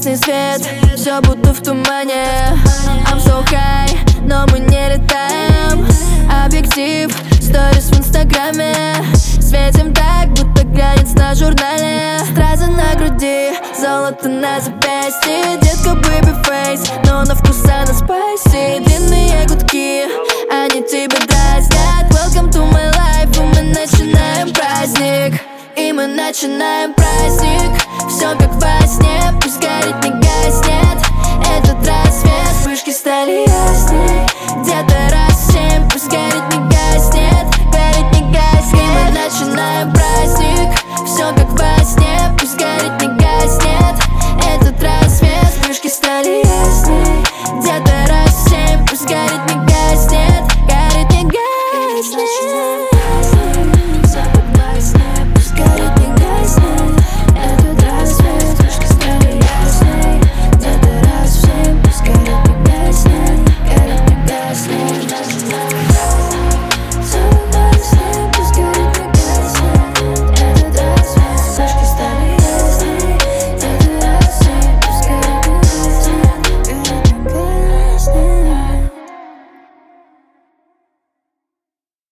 красный свет, все будто в тумане. I'm so high, но мы не летаем. Объектив, сторис в инстаграме. Светим так, будто глянец на журнале. Стразы на груди, золото на запястье. Детка baby face, но на вкус она спайси. Длинные гудки, они тебя дразнят. Welcome to my life, и мы начинаем праздник. И мы начинаем